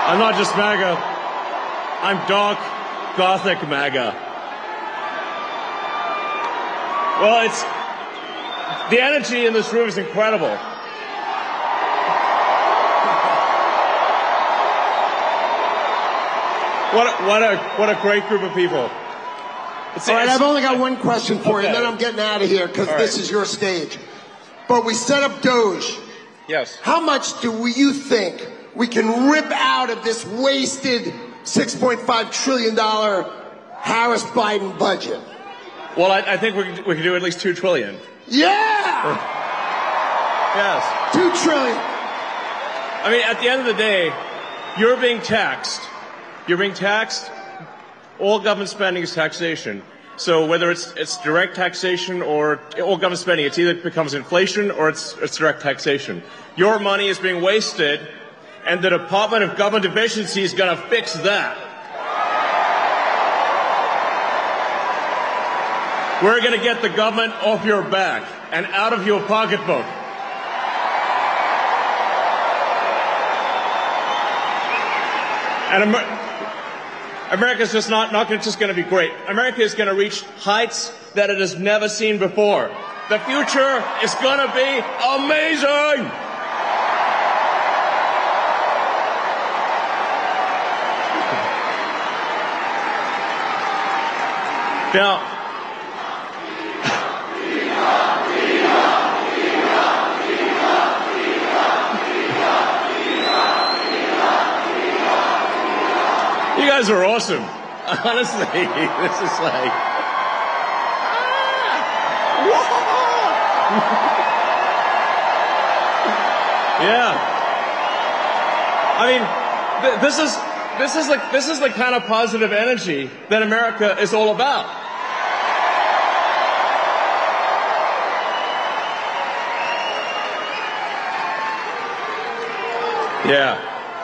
I'm not just MAGA. I'm dark, gothic MAGA. Well, the energy in this room is incredible. What a great group of people. All right, I've only got one question for you, and then I'm getting out of here because this is your stage. But we set up Doge. Yes. How much do you think we can rip out of this wasted $6.5 trillion Harris-Biden budget? Well, I think we can do at least $2 trillion. Yeah! Yes. $2 trillion. I mean, at the end of the day, you're being taxed. You're being taxed. All government spending is taxation. So whether it's direct taxation or all government spending, it either becomes inflation or it's direct taxation. Your money is being wasted, and the Department of Government Efficiency is going to fix that. We're going to get the government off your back and out of your pocketbook. And America's just not just going to be great. America is going to reach heights that it has never seen before. The future is going to be amazing. Now, you guys are awesome. Honestly, this is like, yeah. I mean, this is the kind of positive energy that America is all about. Yeah.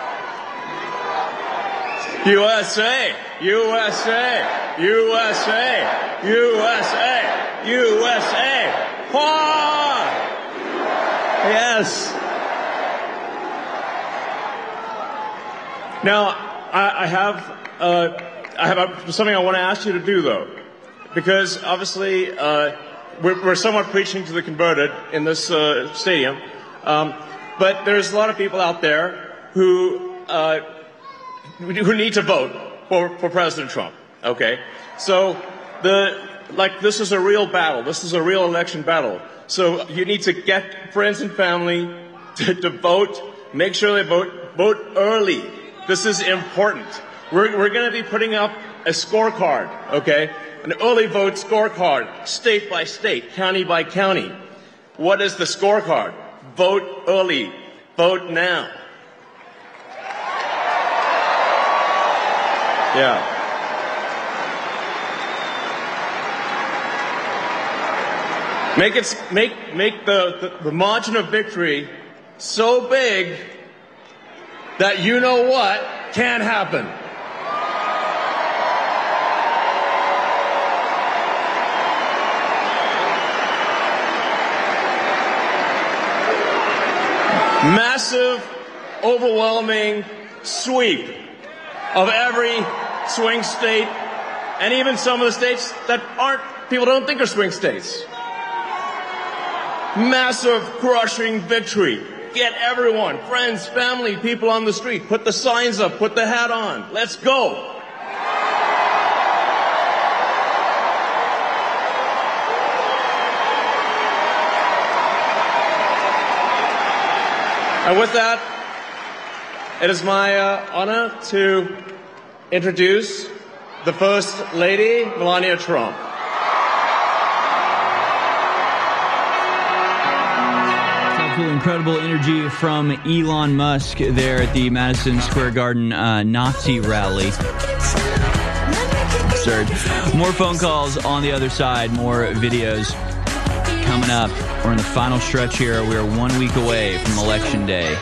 USA, USA, USA, USA, USA. Ah! Yes. Now, I have something I want to ask you to do, though, because obviously we're somewhat preaching to the converted in this stadium, but there's a lot of people out there who need to vote for President Trump. Okay, so this is a real battle. This is a real election battle. So you need to get friends and family to vote. Make sure they vote early. This is important. We're going to be putting up a scorecard. Okay, an early vote scorecard, state by state, county by county. What is the scorecard? Vote early. Vote now. Yeah. Make the margin of victory so big that you know what can happen. Massive, overwhelming sweep of every swing state, and even some of the states that people don't think are swing states. Massive, crushing victory. Get everyone, friends, family, people on the street. Put the signs up, put the hat on. Let's go. And with that, it is my honor to introduce the First Lady, Melania Trump. Incredible energy from Elon Musk there at the Madison Square Garden Nazi rally. Absurd. More phone calls on the other side, more videos coming up. We're in the final stretch here. We are 1 week away from Election Day.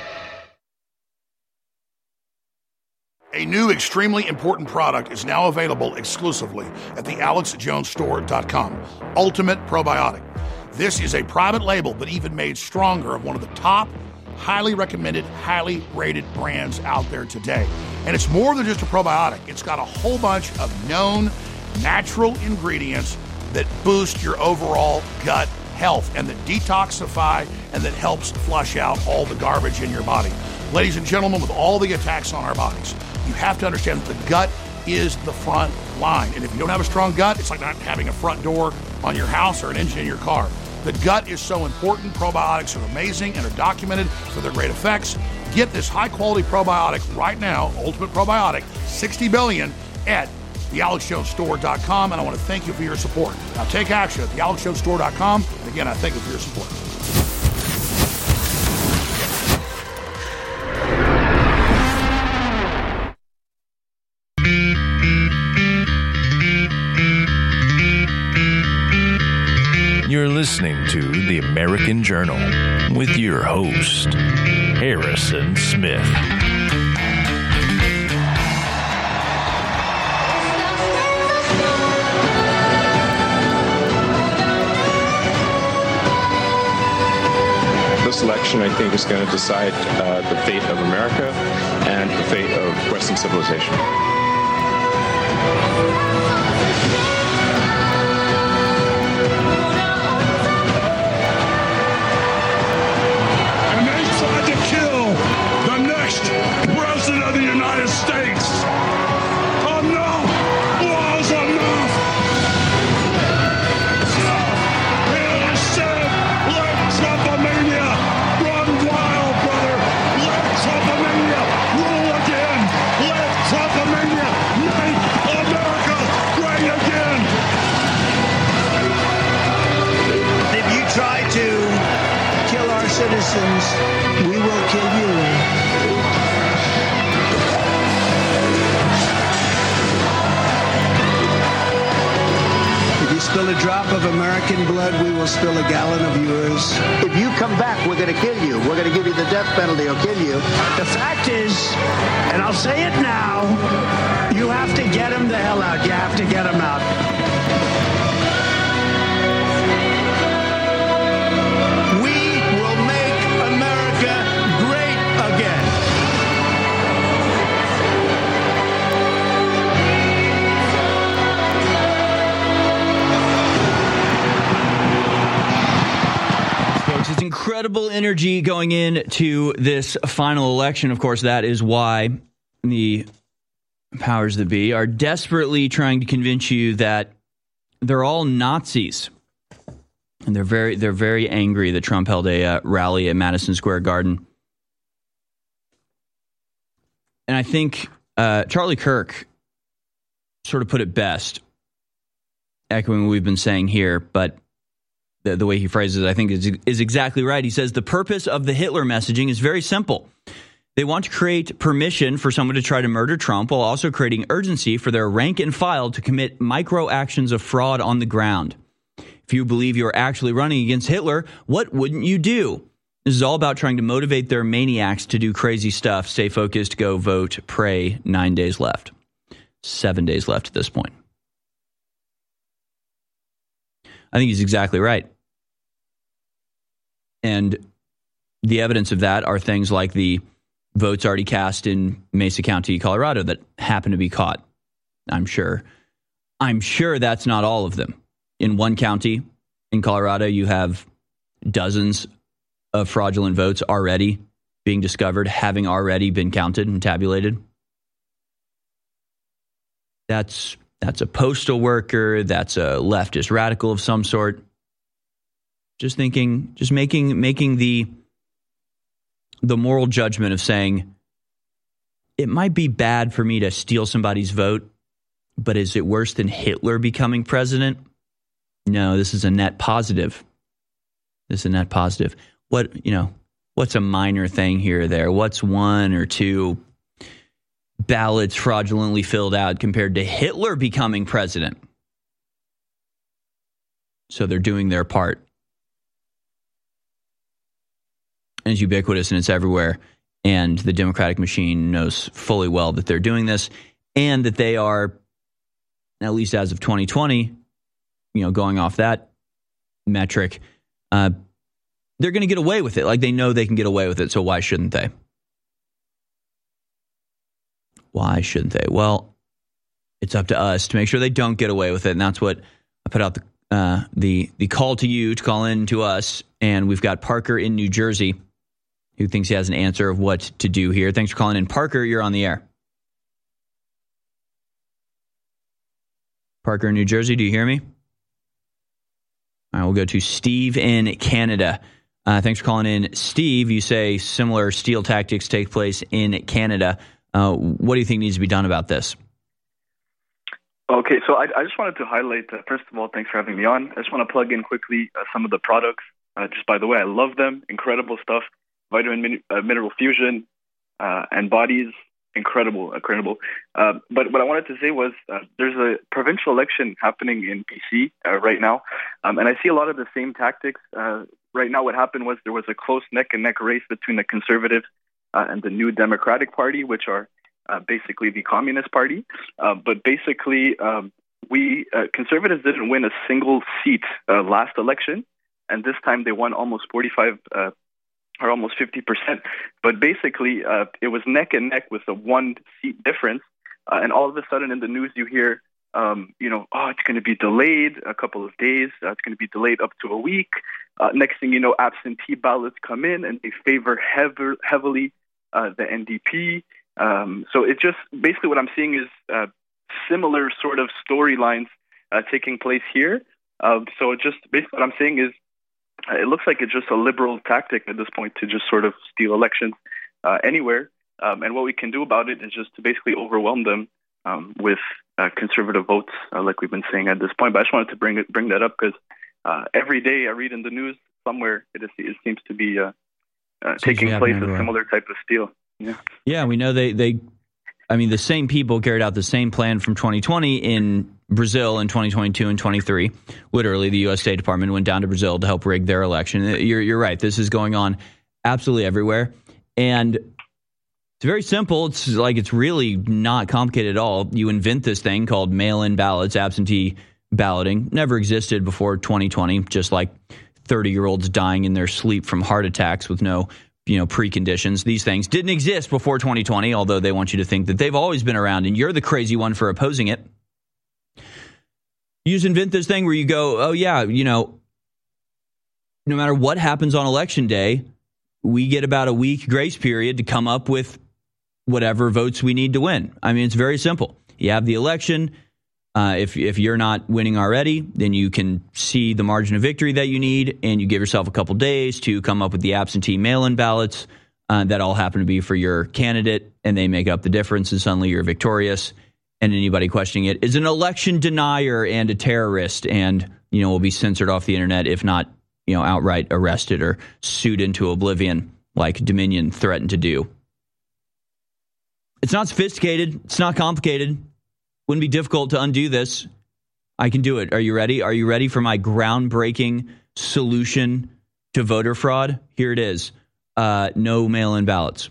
A new extremely important product is now available exclusively at the AlexJonesStore.com. Ultimate Probiotic. This is a private label, but even made stronger, of one of the top highly recommended, highly rated brands out there today. And it's more than just a probiotic. It's got a whole bunch of known natural ingredients that boost your overall gut health and that detoxify and that helps flush out all the garbage in your body. Ladies and gentlemen, with all the attacks on our bodies, you have to understand that the gut is the front line. And if you don't have a strong gut, it's like not having a front door on your house or an engine in your car. The gut is so important. Probiotics are amazing and are documented for their great effects. Get this high-quality probiotic right now, Ultimate Probiotic, 60 billion, at thealexjonesstore.com, and I want to thank you for your support. Now take action at thealexjonesstore.com, and again, I thank you for your support. You're listening to The American Journal with your host, Harrison Smith. This election, I think, is going to decide the fate of America and the fate of Western civilization. And they tried to kill the next president of the United States. Enough was enough. And I said, let Trumpomania run wild, brother. Let Trumpomania rule again. Let Trumpomania make America great again. If you try to kill our citizens, we will kill you. If you spill a drop of American blood, we will spill a gallon of yours. If you come back, we're going to kill you. We're going to give you the death penalty or kill you. The fact is, and I'll say it now, you have to get them the hell out. You have to get them out. We will make America great again. Folks, it's incredible energy going into this final election. Of course, that is why the powers that be are desperately trying to convince you that they're all Nazis. And they're very angry that Trump held a rally at Madison Square Garden. And I think Charlie Kirk sort of put it best, echoing what we've been saying here, but the way he phrases it, I think, is exactly right. He says the purpose of the Hitler messaging is very simple. They want to create permission for someone to try to murder Trump while also creating urgency for their rank and file to commit micro actions of fraud on the ground. If you believe you're actually running against Hitler, what wouldn't you do? This is all about trying to motivate their maniacs to do crazy stuff. Stay focused, go vote, pray. 9 days left. 7 days left at this point. I think he's exactly right. And the evidence of that are things like the votes already cast in Mesa County, Colorado that happen to be caught. I'm sure that's not all of them. In one county in Colorado, you have dozens of fraudulent votes already being discovered, having already been counted and tabulated. That's a postal worker. That's a leftist radical of some sort. Just making the moral judgment of saying, it might be bad for me to steal somebody's vote, but is it worse than Hitler becoming president? No, this is a net positive. This is a net positive. What's a minor thing here or there? What's one or two ballots fraudulently filled out compared to Hitler becoming president? So they're doing their part. And it's ubiquitous and it's everywhere. And the Democratic machine knows fully well that they're doing this and that they are, at least as of 2020, going off that metric, they're going to get away with it. Like, they know they can get away with it, so why shouldn't they? Why shouldn't they? Well, it's up to us to make sure they don't get away with it, and that's what I put out the call to you to call in to us. And we've got Parker in New Jersey who thinks he has an answer of what to do here. Thanks for calling in. Parker, you're on the air. Parker in New Jersey, do you hear me? All right, we'll go to Steve in Canada. Thanks for calling in. Steve, you say similar steal tactics take place in Canada. What do you think needs to be done about this? Okay, so I just wanted to highlight, first of all, thanks for having me on. I just want to plug in quickly some of the products. Just by the way, I love them. Incredible stuff. Vitamin Mineral Fusion and Bodies. Incredible. But what I wanted to say was there's a provincial election happening in BC right now. And I see a lot of the same tactics. Right now what happened was there was a close neck-and-neck race between the Conservatives and the New Democratic Party, which are basically the Communist Party. But basically, Conservatives didn't win a single seat last election. And this time they won almost 45 or almost 50%. But basically, it was neck and neck with a 1-seat difference. And all of a sudden in the news you hear, it's going to be delayed a couple of days. It's going to be delayed up to a week. Next thing you know, absentee ballots come in and they favor heavily the NDP. So it just basically what I'm seeing is similar sort of storylines taking place here. So it just basically what I'm saying is it looks like it's just a liberal tactic at this point to just sort of steal elections anywhere. And what we can do about it is just to basically overwhelm them with conservative votes, like we've been saying at this point. But I just wanted to bring that up because every day I read in the news somewhere it seems to be taking place a similar type of steal. Yeah, we know the same people carried out the same plan from 2020 in Brazil in 2022 and 23. Literally, the U.S. State Department went down to Brazil to help rig their election. You're right. This is going on absolutely everywhere. And it's very simple. It's really not complicated at all. You invent this thing called mail-in ballots, absentee balloting. Never existed before 2020, just like 30-year-olds dying in their sleep from heart attacks with no preconditions. These things didn't exist before 2020, although they want you to think that they've always been around, and you're the crazy one for opposing it. You just invent this thing where you go, oh, yeah, no matter what happens on Election Day, we get about a week grace period to come up with whatever votes we need to win. I mean, it's very simple. You have the election. If you're not winning already, then you can see the margin of victory that you need, and you give yourself a couple days to come up with the absentee mail-in ballots that all happen to be for your candidate, and they make up the difference, and suddenly you're victorious. And anybody questioning it is an election denier and a terrorist, and will be censored off the internet, if not outright arrested or sued into oblivion, like Dominion threatened to do. It's not sophisticated. It's not complicated. Wouldn't be difficult to undo this. I can do it. Are you ready? Are you ready for my groundbreaking solution to voter fraud? Here it is. No mail-in ballots.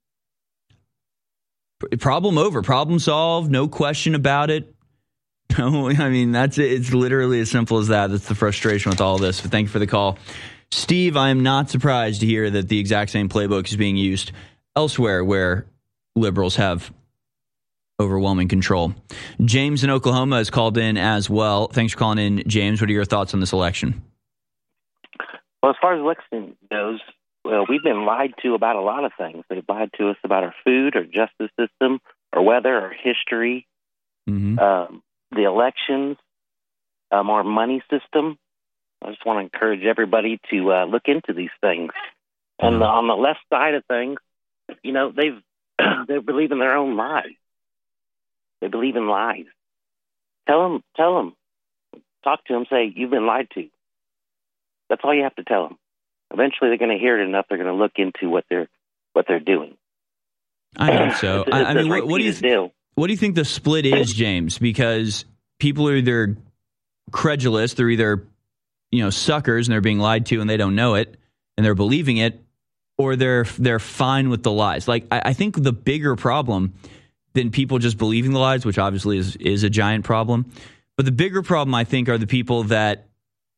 Problem over. Problem solved. No question about it. No, I mean, that's it. It's literally as simple as that. That's the frustration with all this. But thank you for the call. Steve, I am not surprised to hear that the exact same playbook is being used elsewhere where liberals have overwhelming control. James in Oklahoma has called in as well. Thanks for calling in, James. What are your thoughts on this election? Well, as far as election goes, we've been lied to about a lot of things. They've lied to us about our food, our justice system, our weather, our history, the elections, our money system. I just want to encourage everybody to look into these things. And on the left side of things, they believe in their own lies. They believe in lies. Tell them, talk to them, say, you've been lied to. That's all you have to tell them. Eventually they're going to hear it enough, they're going to look into what they're doing. I think so. I mean, what do you think the split is, James? Because people are either credulous, they're either suckers and they're being lied to and they don't know it and they're believing it, or they're fine with the lies. Like, I think the bigger problem than people just believing the lies, which obviously is a giant problem. But the bigger problem, I think, are the people that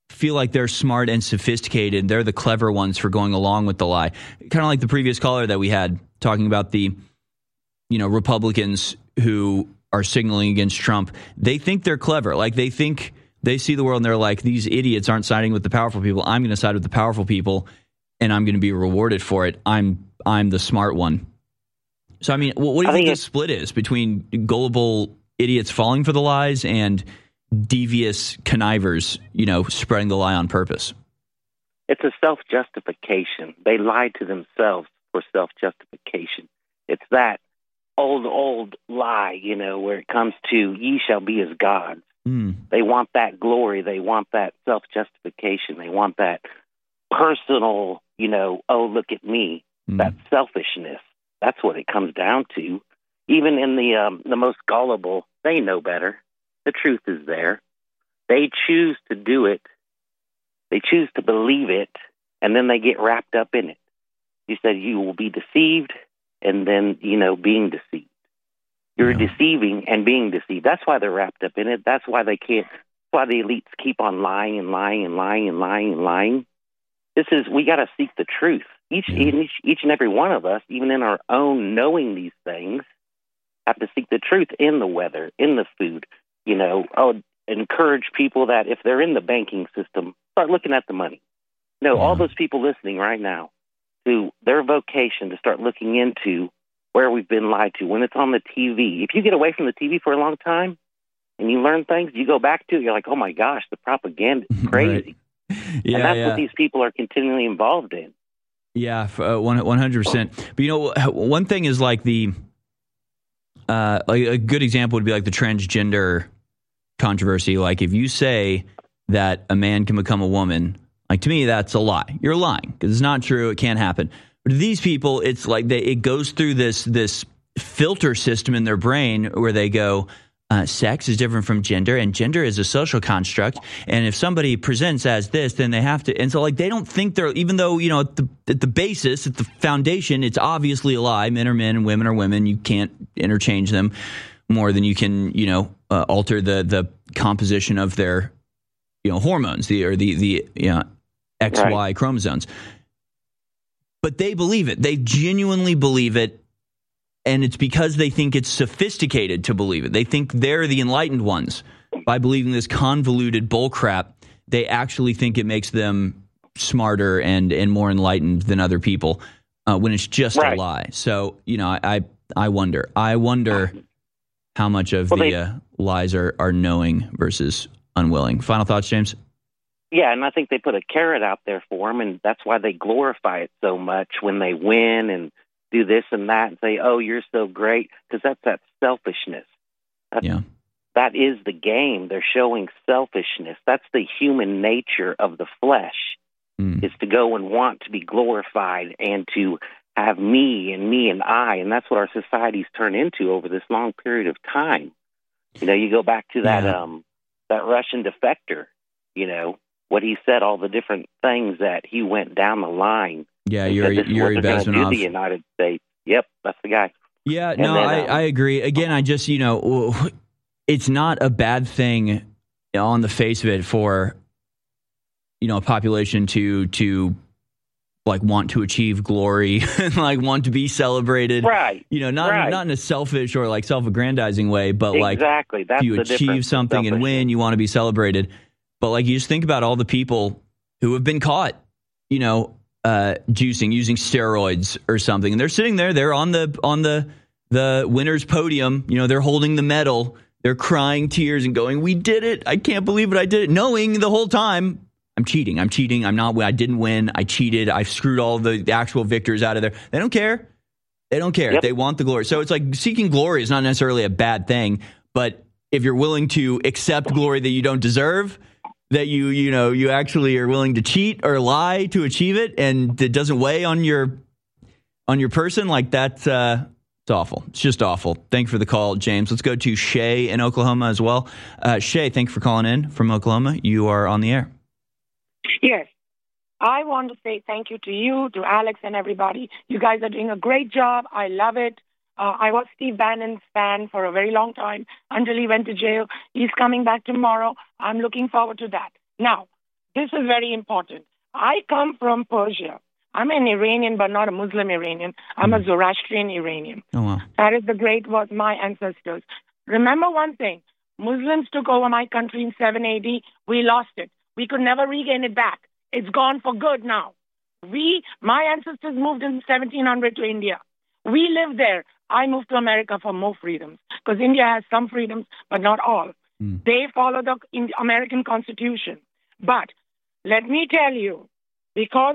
feel like they're smart and sophisticated. They're the clever ones for going along with the lie. Kind of like the previous caller that we had talking about the, Republicans who are signaling against Trump. They think they're clever. Like they think they see the world and they're like, these idiots aren't siding with the powerful people. I'm going to side with the powerful people and I'm going to be rewarded for it. I'm the smart one. So, I mean, what do you think the split is between gullible idiots falling for the lies and devious connivers, spreading the lie on purpose? It's a self-justification. They lie to themselves for self-justification. It's that old lie, where it comes to ye shall be as gods. They want that glory. They want that self-justification. They want that personal, oh, look at me, that selfishness. That's what it comes down to. Even in the most gullible, they know better. The truth is there. They choose to do it. They choose to believe it, and then they get wrapped up in it. You said you will be deceived, and then, being deceived. You're deceiving and being deceived. That's why they're wrapped up in it. That's why they can't. That's why the elites keep on lying and lying and lying and lying and lying. We got to seek the truth. Each and every one of us, even in our own knowing these things, have to seek the truth in the weather, in the food. I would encourage people that if they're in the banking system, start looking at the money. All those people listening right now, to their vocation to start looking into where we've been lied to. When it's on the TV, if you get away from the TV for a long time and you learn things, you go back to it, you're like, oh my gosh, the propaganda is crazy. And that's what these people are continually involved in. Yeah, 100%. But one thing is like like a good example would be like the transgender controversy. Like if you say that a man can become a woman, like to me, that's a lie. You're lying because it's not true. It can't happen. But to these people, it's like it goes through this filter system in their brain where they go, sex is different from gender, and gender is a social construct. And if somebody presents as this, then they have to. And so, like, they don't think they're, even though, at the basis, at the foundation, it's obviously a lie. Men are men and women are women. You can't interchange them more than you can, alter the composition of their, hormones, the XY chromosomes. But they believe it. They genuinely believe it. And it's because they think it's sophisticated to believe it. They think they're the enlightened ones. By believing this convoluted bullcrap, they actually think it makes them smarter and more enlightened than other people when it's just a lie. So, I wonder. I wonder how much of the lies are knowing versus unwilling. Final thoughts, James? Yeah, and I think they put a carrot out there for them, and that's why they glorify it so much when they win and do this and that and say, oh, you're so great, because that's that selfishness. That is the game. They're showing selfishness. That's the human nature of the flesh, is to go and want to be glorified and to have me and I, and that's what our society's turned into over this long period of time. You go back to that that Russian defector, what he said, all the different things that he went down the line. Yeah, Yuri Bezmenov. The United States. Yep, that's the guy. Yeah, I agree. Again, I just, it's not a bad thing on the face of it for, a population to like want to achieve glory and like want to be celebrated. Right. Not in a selfish or like self-aggrandizing way, but exactly. Like if you achieve something and win, you want to be celebrated. But like you just think about all the people who have been caught, juicing, using steroids or something, and they're sitting there. They're on the winner's podium. They're holding the medal. They're crying tears and going, "We did it! I can't believe it! I did it!" Knowing the whole time, I'm cheating. I'm not. I didn't win. I cheated. I screwed all the actual victors out of there. They don't care. Yep. They want the glory. So it's like seeking glory is not necessarily a bad thing, but if you're willing to accept glory that you don't deserve, that you actually are willing to cheat or lie to achieve it, and it doesn't weigh on your person, like that's it's awful. It's just awful. Thank you for the call, James. Let's go to Shay in Oklahoma as well. Shay, thank you for calling in from Oklahoma. You are on the air. Yes. I want to say thank you to you, to Alex and everybody. You guys are doing a great job. I love it. I was Steve Bannon's fan for a very long time until he went to jail. He's coming back tomorrow. I'm looking forward to that. Now, this is very important. I come from Persia. I'm an Iranian, but not a Muslim Iranian. I'm a Zoroastrian Iranian. Oh, wow. That is the great was my ancestors. Remember one thing. Muslims took over my country in 7 AD. We lost it. We could never regain it back. It's gone for good now. My ancestors moved in 1700 to India. We lived there. I moved to America for more freedoms because India has some freedoms, but not all. They follow the American Constitution. But let me tell you, because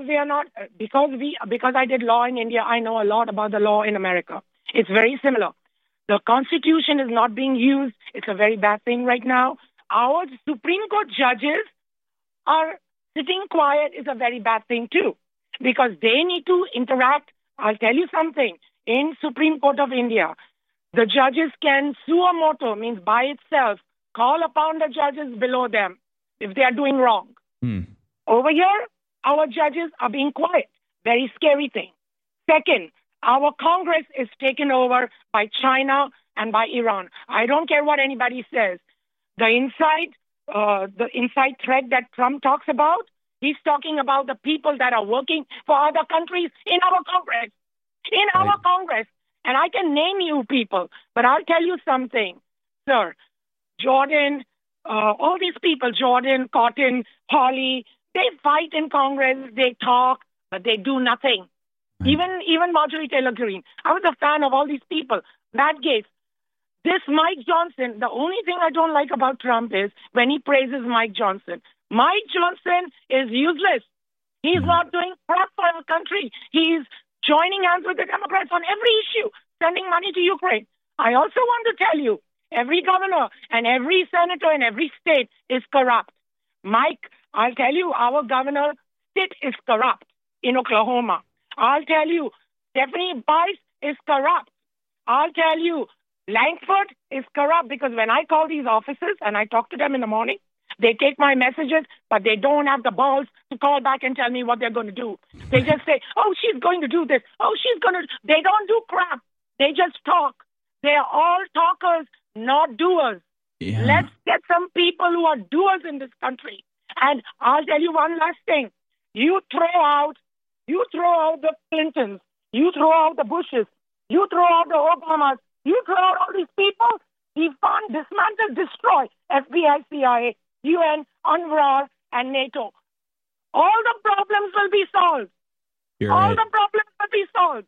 I did law in India, I know a lot about the law in America. It's very similar. The Constitution is not being used. It's a very bad thing right now. Our Supreme Court judges are sitting quiet is a very bad thing too, because they need to interact. I'll tell you something. In Supreme Court of India, the judges can suo moto, means by itself, call upon the judges below them if they are doing wrong. Over here, our judges are being quiet. Very scary thing. Second, our Congress is taken over by China and by Iran. I don't care what anybody says. The inside threat that Trump talks about, he's talking about the people that are working for other countries in our Congress. Our Congress. And I can name you people, but I'll tell you something, sir. Jordan, all these people, Jordan, Cotton, Hawley, they fight in Congress, they talk, but they do nothing. Even Marjorie Taylor Greene. I was a fan of all these people. Matt Gaetz. This Mike Johnson, the only thing I don't like about Trump is when he praises Mike Johnson. Mike Johnson is useless. He's not doing crap for our country. He's joining hands with the Democrats on every issue, sending money to Ukraine. I also want to tell you, every governor and every senator in every state is corrupt. Mike, I'll tell you, our governor, Stitt, is corrupt in Oklahoma. I'll tell you, Stephanie Bice is corrupt. I'll tell you, Langford is corrupt because when I call these offices and I talk to them in the morning, they take my messages, but they don't have the balls to call back and tell me what they're going to do. They just say, oh, she's going to do this. Oh, she's going to... They don't do crap. They just talk. They're all talkers, not doers. Yeah. Let's get some people who are doers in this country. And I'll tell you one last thing. You throw out the Clintons. You throw out the Bushes. You throw out the Obamas. You throw out all these people. Defund, dismantle, destroy FBI, CIA, UN, UNRWA, and NATO. All the problems will be solved. All the problems will be solved.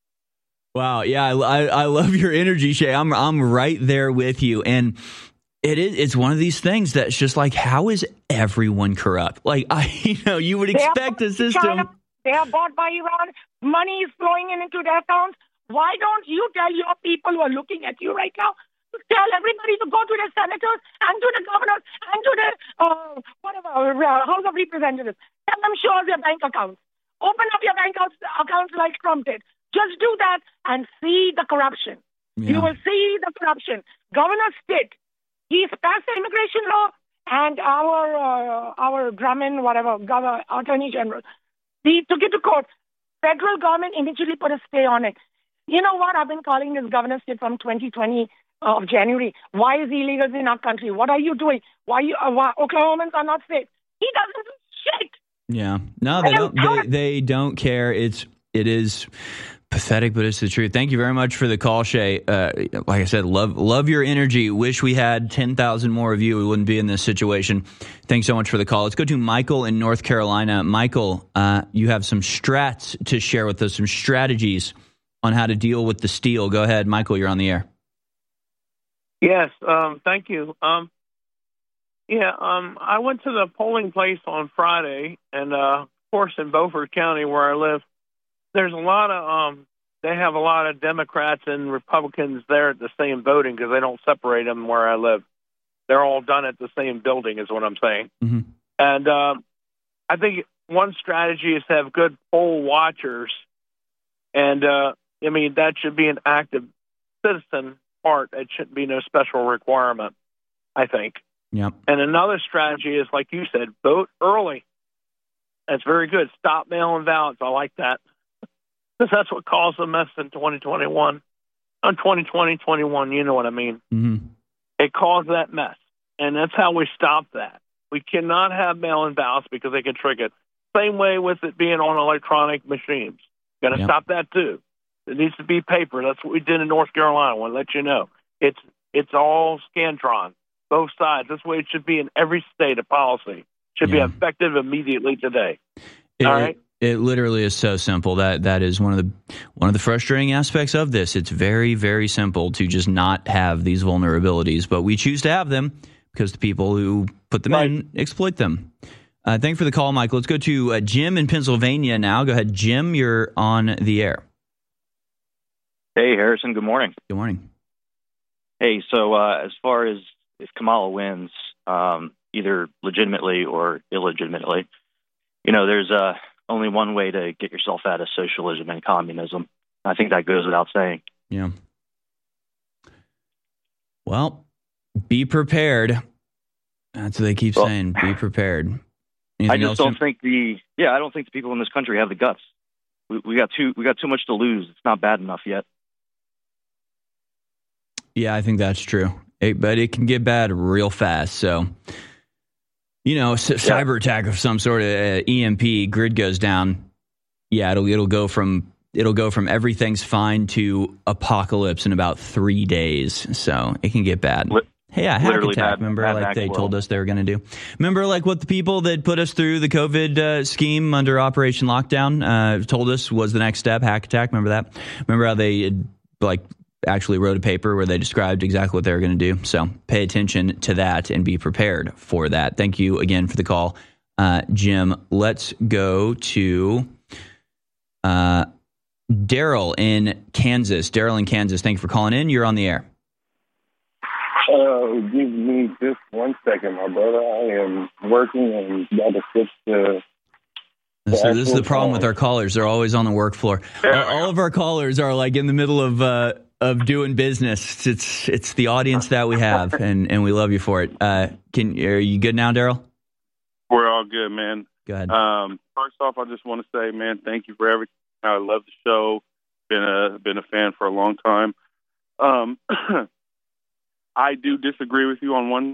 Wow, yeah, I love your energy, Shay. I'm right there with you, and it's one of these things that's just like, how is everyone corrupt? Like, you would expect a system. China, they are bought by Iran. Money is flowing into their accounts. Why don't you tell your people who are looking at you right now? Tell everybody to go to the senators and to the governors and to the House of Representatives. Tell them show us their bank accounts. Open up your bank accounts like Trump did. Just do that and see the corruption. Yeah. You will see the corruption. Governor Stitt, he's passed the immigration law, and our Drummond, Attorney General, he took it to court. Federal government immediately put a stay on it. You know what? I've been calling this Governor Stitt from 2020 of January. Why is illegals in our country? What are you doing? Why Oklahomans are not safe? He doesn't do shit. Yeah. No, they don't care. It is pathetic, but it's the truth. Thank you very much for the call, Shay. Like I said, love your energy. Wish we had 10,000 more of you. We wouldn't be in this situation. Thanks so much for the call. Let's go to Michael in North Carolina. Michael, you have some strats to share with us, some strategies on how to deal with the steal. Go ahead, Michael, you're on the air. Yes, thank you. I went to the polling place on Friday, and of course in Beaufort County where I live, there's a lot of they have a lot of Democrats and Republicans there at the same voting because they don't separate them where I live. They're all done at the same building, is what I'm saying. Mm-hmm. And I think one strategy is to have good poll watchers, and that should be an active citizen part. It shouldn't be no special requirement, I think. Yep. And another strategy is, like you said, vote early. That's very good. Stop mail-in ballots. I like that. Because that's what caused the mess in 2021. 2020-21, you know what I mean. Mm-hmm. It caused that mess. And that's how we stop that. We cannot have mail-in ballots because they can trick it. Same way with it being on electronic machines. Got to stop that too. It needs to be paper. That's what we did in North Carolina. I want to let you know. It's all Scantron, both sides. That's the way it should be in every state of policy. Should be effective immediately today. All right. It literally is so simple. That is one of the frustrating aspects of this. It's very, very simple to just not have these vulnerabilities, but we choose to have them because the people who put them in exploit them. Thank you for the call, Mike. Let's go to Jim in Pennsylvania now. Go ahead, Jim. You're on the air. Hey, Harrison. Good morning. Good morning. Hey, so as far as if Kamala wins, either legitimately or illegitimately, there's only one way to get yourself out of socialism and communism. I think that goes without saying. Yeah. Well, be prepared. That's what they keep saying. Be prepared. Anything I just else? don't think I don't think the people in this country have the guts. We got too much to lose. It's not bad enough yet. Yeah, I think that's true. But it can get bad real fast. So, cyber attack of some sort of EMP, grid goes down. Yeah, it'll go from everything's fine to apocalypse in about 3 days. So it can get bad. Hey, yeah, hack attack. Remember, like they told us they were going to do. Remember, like what the people that put us through the COVID scheme under Operation Lockdown told us was the next step. Hack attack. Remember that? Remember how they actually wrote a paper where they described exactly what they were going to do. So pay attention to that and be prepared for that. Thank you again for the call, Jim. Let's go to Daryl in Kansas. Daryl in Kansas, thank you for calling in. You're on the air. Give me just 1 second, my brother. I am working and got to switch to... So this is the problem with our callers. They're always on the work floor. All of our callers are like in the middle of doing business. It's the audience that we have, and we love you for it. Are you good now, Daryl? We're all good, man. Go ahead. First off, I just want to say, man, thank you for everything. I love the show. Been a fan for a long time. I do disagree with you on one.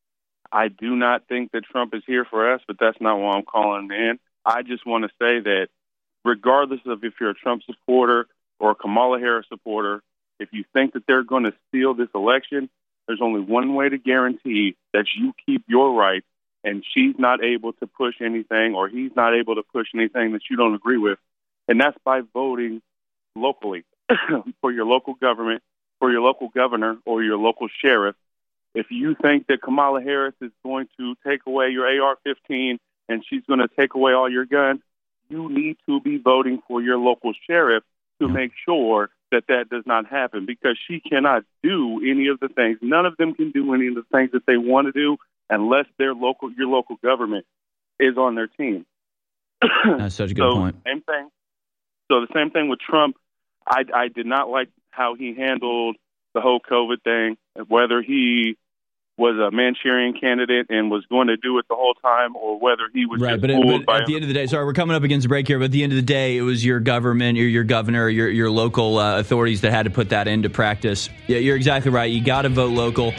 I do not think that Trump is here for us, but that's not why I'm calling in. I just want to say that regardless of if you're a Trump supporter or a Kamala Harris supporter, if you think that they're going to steal this election, there's only one way to guarantee that you keep your rights and she's not able to push anything or he's not able to push anything that you don't agree with. And that's by voting locally for your local government, for your local governor or your local sheriff. If you think that Kamala Harris is going to take away your AR-15 and she's going to take away all your guns, you need to be voting for your local sheriff to make sure that that does not happen, because she cannot do any of the things. None of them can do any of the things that they want to do unless your local government is on their team. That's such a good point. Same thing. So the same thing with Trump. I did not like how he handled the whole COVID thing, whether he was a Manchurian candidate and was going to do it the whole time, or whether he was right. But at the end of the day, sorry, we're coming up against a break here. But at the end of the day, it was your government, your governor, your local authorities that had to put that into practice. Yeah, you're exactly right. You got to vote local.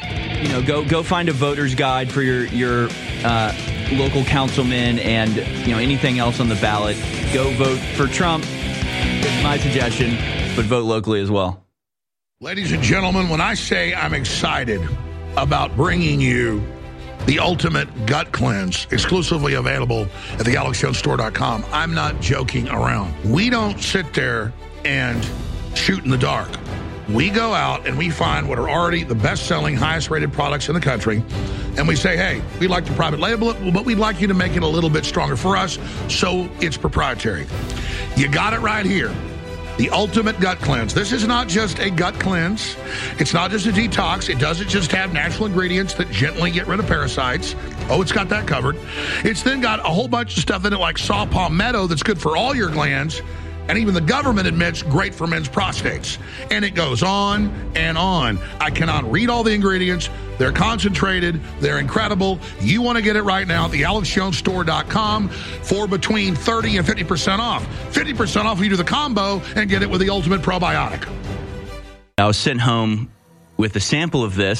Go find a voter's guide for your local councilman and anything else on the ballot. Go vote for Trump. It's my suggestion, but vote locally as well. Ladies and gentlemen, when I say I'm excited about bringing you the ultimate gut cleanse, exclusively available at thealexjonesstore.com, I'm not joking around. We don't sit there and shoot in the dark. We go out and we find what are already the best-selling, highest-rated products in the country, and we say, hey, we'd like to private label it, but we'd like you to make it a little bit stronger for us, so it's proprietary. You got it right here. The ultimate gut cleanse. This is not just a gut cleanse. It's not just a detox. It doesn't just have natural ingredients that gently get rid of parasites. Oh, it's got that covered. It's then got a whole bunch of stuff in it like saw palmetto that's good for all your glands. And even the government admits great for men's prostates. And it goes on and on. I cannot read all the ingredients. They're concentrated. They're incredible. You want to get it right now at thealexjonesstore.com for between 30 and 50% off. 50% off if you do the combo and get it with the ultimate probiotic. I was sitting home with a sample of this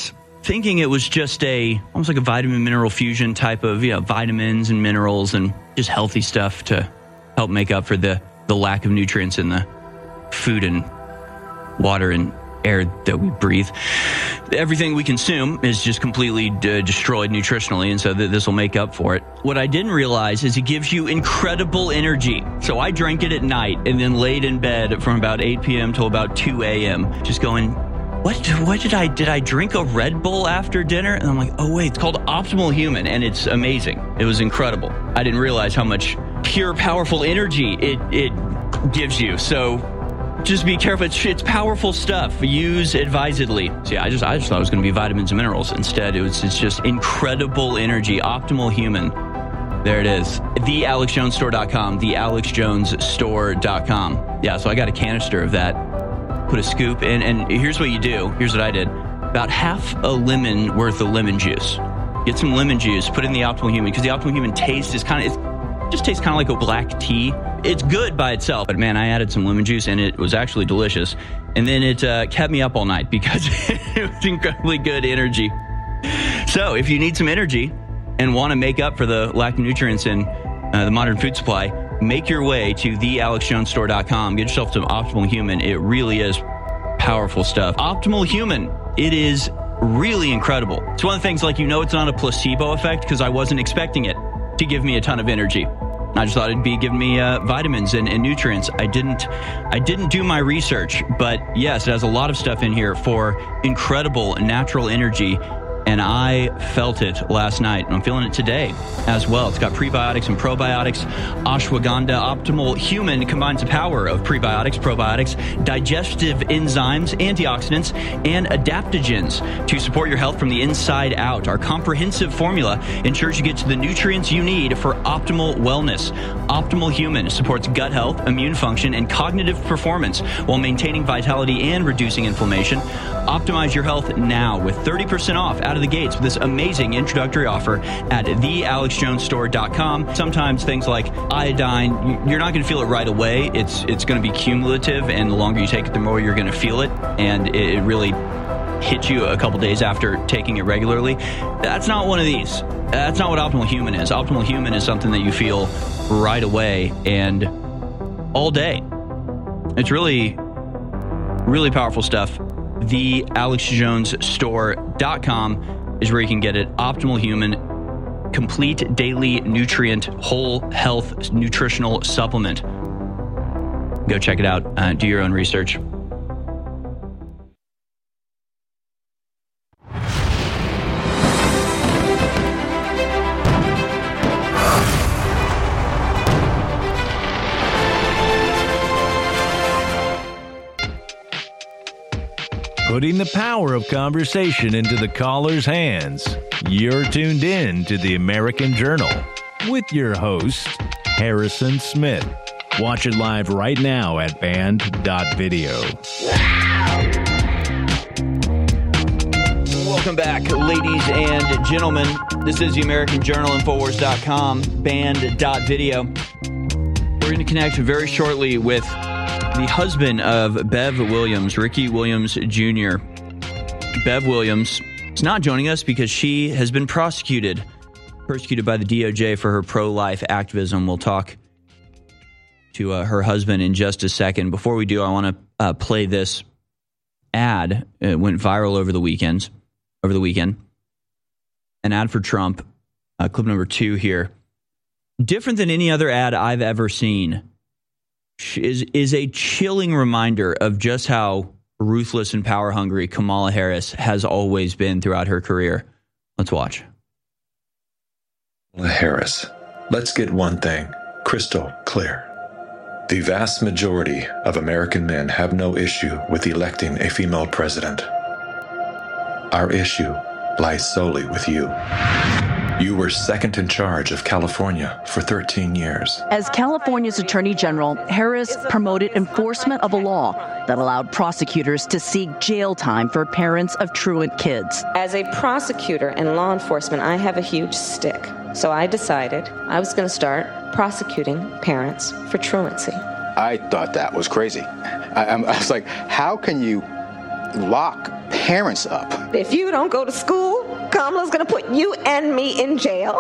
thinking it was just almost like a vitamin mineral fusion type of, vitamins and minerals and just healthy stuff to help make up for the lack of nutrients in the food and water and air that we breathe. Everything we consume is just completely destroyed nutritionally, and so this will make up for it. What I didn't realize is it gives you incredible energy. So I drank it at night and then laid in bed from about 8 p.m. till about 2 a.m. just going, what did I drink a Red Bull after dinner? And I'm like, oh wait, it's called Optimal Human, and it's amazing. It was incredible. I didn't realize how much pure, powerful energy it gives you. So just be careful. It's powerful stuff. Use advisedly. So yeah, I just thought it was going to be vitamins and minerals. Instead, it's just incredible energy. Optimal Human. There it is. TheAlexJonesStore.com. TheAlexJonesStore.com. Yeah, so I got a canister of that. Put a scoop in, and here's what you do. Here's what I did. About half a lemon worth of lemon juice. Get some lemon juice. Put it in the Optimal Human, because the Optimal Human taste is it just tastes kind of like a black tea. It's good by itself, but man, I added some lemon juice and it was actually delicious. And then it kept me up all night because it was incredibly good energy. So if you need some energy and want to make up for the lack of nutrients in the modern food supply, make your way to TheAlexJonesStore.com. Get yourself some Optimal Human. It really is powerful stuff. Optimal Human. It is really incredible. It's one of the things, it's not a placebo effect, because I wasn't expecting it to give me a ton of energy. I just thought it'd be giving me vitamins and nutrients. I didn't do my research, but yes, it has a lot of stuff in here for incredible natural energy. And I felt it last night, and I'm feeling it today as well. It's got prebiotics and probiotics. Ashwagandha Optimal Human combines the power of prebiotics, probiotics, digestive enzymes, antioxidants, and adaptogens to support your health from the inside out. Our comprehensive formula ensures you get to the nutrients you need for optimal wellness. Optimal Human supports gut health, immune function, and cognitive performance while maintaining vitality and reducing inflammation. Optimize your health now with 30% off out of the gates with this amazing introductory offer at TheAlexJonesStore.com. Sometimes things like iodine, you're not going to feel it right away. It's going to be cumulative, and the longer you take it, the more you're going to feel it, and it really hits you a couple days after taking it regularly. That's not one of these. That's not what Optimal Human is. Optimal Human is something that you feel right away and all day. It's really, really powerful stuff. TheAlexJonesStore.com is where you can get it. Optimal Human, complete daily nutrient, whole health nutritional supplement. Go check it out. Do your own research. Putting the power of conversation into the caller's hands. You're tuned in to the American Journal with your host, Harrison Smith. Watch it live right now at band.video. Welcome back, ladies and gentlemen. This is the American Journal, Infowars.com, band.video. We're going to connect very shortly with the husband of Bev Williams, Ricky Williams Jr. Bev Williams is not joining us because she has been persecuted by the DOJ for her pro-life activism. We'll talk to her husband in just a second. Before we do, I want to play this ad. It went viral over the weekend. An ad for Trump. Clip number 2 here. Different than any other ad I've ever seen. Is a chilling reminder of just how ruthless and power hungry Kamala Harris has always been throughout her career. Let's watch. Harris, let's get one thing crystal clear. The vast majority of American men have no issue with electing a female president. Our issue lies solely with you. You were second in charge of California for 13 years. As California's Attorney General, Harris promoted enforcement of a law that allowed prosecutors to seek jail time for parents of truant kids. As a prosecutor and law enforcement, I have a huge stick. So I decided I was going to start prosecuting parents for truancy. I thought that was crazy. I was like, how can you lock parents up. If you don't go to school, Kamala's going to put you and me in jail.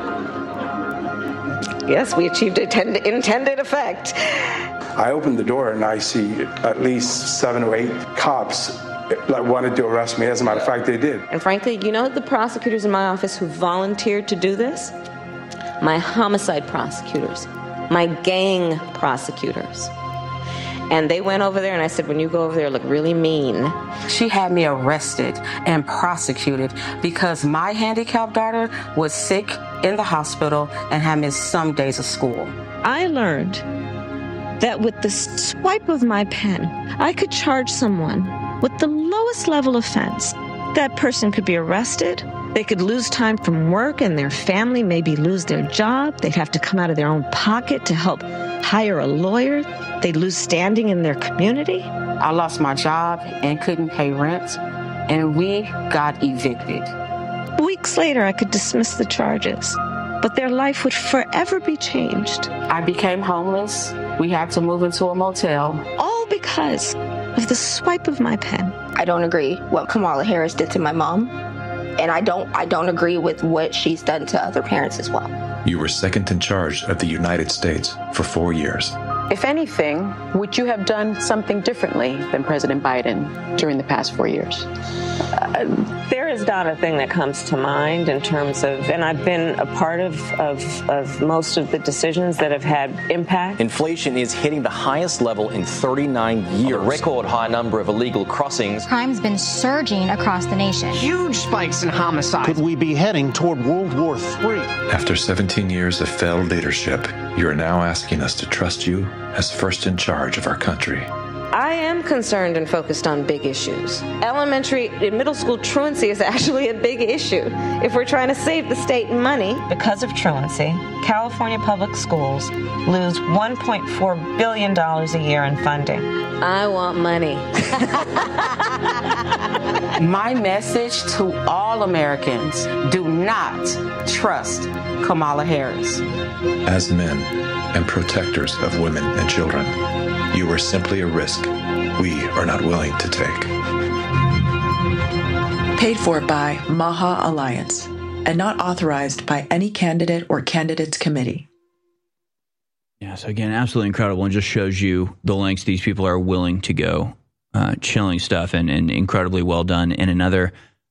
Yes, we achieved intended effect. I opened the door and I see at least 7 or 8 cops that wanted to arrest me. As a matter of fact, they did. And frankly, you know the prosecutors in my office who volunteered to do this? My homicide prosecutors, my gang prosecutors. And they went over there and I said, when you go over there, look really mean. She had me arrested and prosecuted because my handicapped daughter was sick in the hospital and had missed some days of school. I learned that with the swipe of my pen, I could charge someone with the lowest level offense. That person could be arrested. They could lose time from work and their family maybe lose their job. They'd have to come out of their own pocket to help hire a lawyer. They'd lose standing in their community. I lost my job and couldn't pay rent, and we got evicted. Weeks later, I could dismiss the charges, but their life would forever be changed. I became homeless. We had to move into a motel. All because of the swipe of my pen. I don't agree what Kamala Harris did to my mom, and I don't agree with what she's done to other parents as well. You were second in charge of the United States for 4 years. If anything, would you have done something differently than President Biden during the past 4 years? There is not a thing that comes to mind in terms of, and I've been a part of most of the decisions that have had impact. Inflation is hitting the highest level in 39 years. A record high number of illegal crossings. Crime's been surging across the nation. Huge spikes in homicide. Could we be heading toward World War III? After 17 years of failed leadership, you are now asking us to trust you as first in charge of our country. I am concerned and focused on big issues. Elementary and middle school truancy is actually a big issue. If we're trying to save the state money. Because of truancy, California public schools lose $1.4 billion a year in funding. I want money. My message to all Americans, do not trust Kamala Harris. As men and protectors of women and children, you are simply a risk we are not willing to take. Paid for by Maha Alliance and not authorized by any candidate or candidates committee. Yeah, so again, absolutely incredible, and just shows you the lengths these people are willing to go. Chilling stuff, and incredibly well done. And another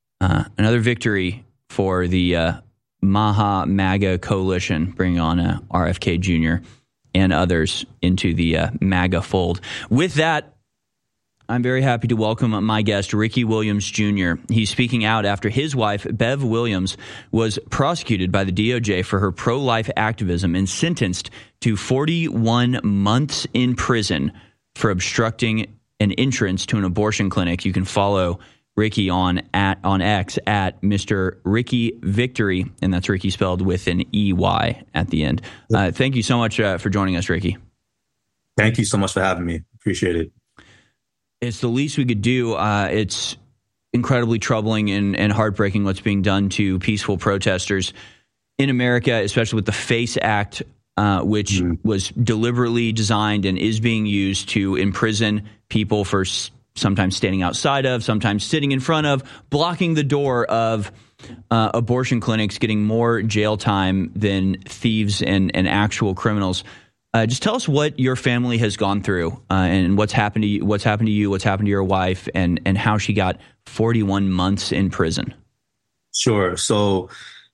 victory for the Maha MAGA coalition, bringing on RFK Jr. and others into the MAGA fold. With that, I'm very happy to welcome my guest, Ricky Williams Jr. He's speaking out after his wife, Bev Williams, was prosecuted by the DOJ for her pro-life activism and sentenced to 41 months in prison for obstructing an entrance to an abortion clinic. You can follow Ricky on X at Mr. Ricky Victory, and that's Ricky spelled with an EY at the end. Thank you so much for joining us, Ricky. Thank you so much for having me. Appreciate it. It's the least we could do. It's incredibly troubling and heartbreaking what's being done to peaceful protesters in America, especially with the FACE Act, which was deliberately designed and is being used to imprison people for sometimes standing outside of, sometimes sitting in front of, blocking the door of abortion clinics, getting more jail time than thieves and actual criminals. Just tell us what your family has gone through and what's happened to you, what's happened to your wife, and how she got 41 months in prison. Sure. So,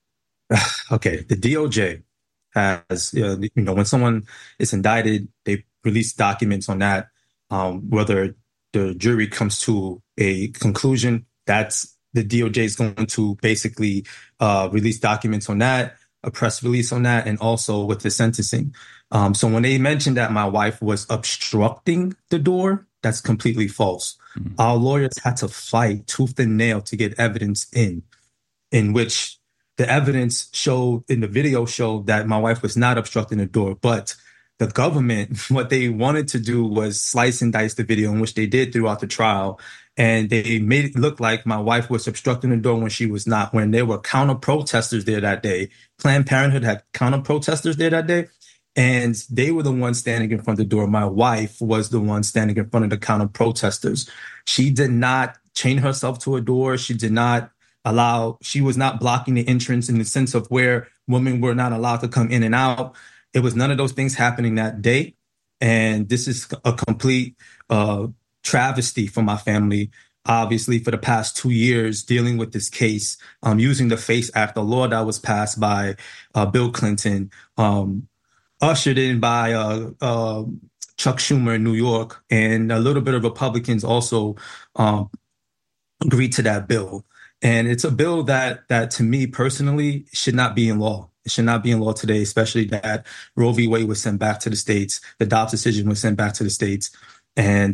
okay, the DOJ has, when someone is indicted, they release documents on that. Whether the jury comes to a conclusion, that's the DOJ is going to basically release documents on that, a press release on that, and also with the sentencing. So when they mentioned that my wife was obstructing the door, that's completely false. Mm-hmm. Our lawyers had to fight tooth and nail to get evidence in which the evidence showed, in the video showed that my wife was not obstructing the door, but the government, what they wanted to do was slice and dice the video, in which they did throughout the trial. And they made it look like my wife was obstructing the door when she was not, when there were counter protesters there that day. Planned Parenthood had counter protesters there that day, and they were the ones standing in front of the door. My wife was the one standing in front of the counter protesters. She did not chain herself to a door. She was not blocking the entrance in the sense of where women were not allowed to come in and out. It was none of those things happening that day. And this is a complete travesty for my family. Obviously, for the past 2 years, dealing with this case, using the FACE Act, the law that was passed by Bill Clinton, ushered in by Chuck Schumer in New York, and a little bit of Republicans also agreed to that bill. And it's a bill that to me personally should not be in law. It should not be in law today, especially that Roe v. Wade was sent back to the states. The Dobbs decision was sent back to the states. And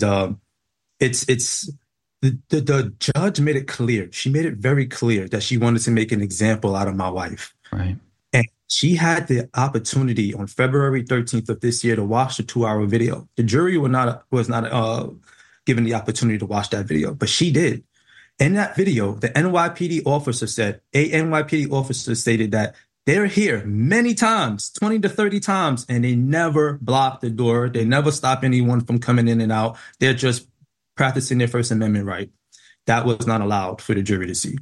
the judge made it clear. She made it very clear that she wanted to make an example out of my wife. Right. And she had the opportunity on February 13th of this year to watch the 2-hour video. The jury was not given the opportunity to watch that video, but she did. In that video, the NYPD officer stated that they're here many times, 20 to 30 times, and they never block the door. They never stop anyone from coming in and out. They're just practicing their First Amendment right. That was not allowed for the jury to see.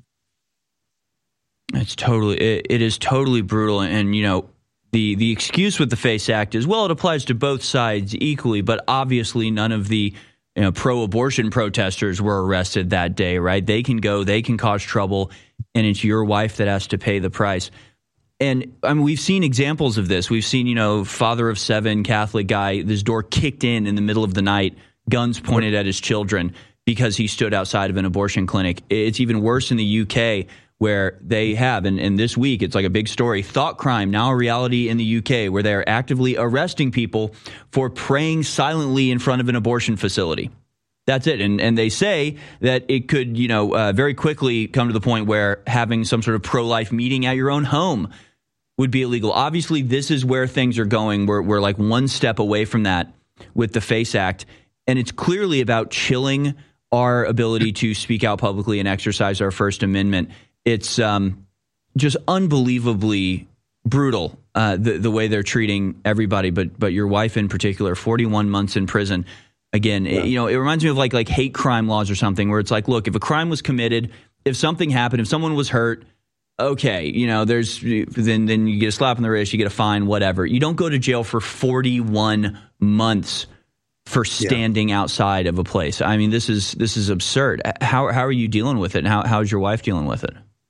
It is totally brutal. And, you know, the excuse with the FACE Act is, well, it applies to both sides equally, but obviously none of the pro-abortion protesters were arrested that day, right? They can go, they can cause trouble, and it's your wife that has to pay the price. And I mean, we've seen examples of this. We've seen, father of 7, Catholic guy, this door kicked in the middle of the night, guns pointed at his children because he stood outside of an abortion clinic. It's even worse in the UK, where they have, and this week it's like a big story, thought crime, now a reality in the UK, where they're actively arresting people for praying silently in front of an abortion facility. That's it. And they say that it could, very quickly come to the point where having some sort of pro-life meeting at your own home would be illegal. Obviously, this is where things are going. We're like one step away from that with the FACE Act. And it's clearly about chilling our ability to speak out publicly and exercise our First Amendment. It's just unbelievably brutal, the way they're treating everybody, but your wife in particular, 41 months in prison. Again, it reminds me of like hate crime laws or something, where it's like, look, if a crime was committed, if something happened, if someone was hurt, okay, then you get a slap on the wrist, you get a fine, whatever. You don't go to jail for 41 months for standing outside of a place. I mean, this is absurd. How are you dealing with it? And how's your wife dealing with it?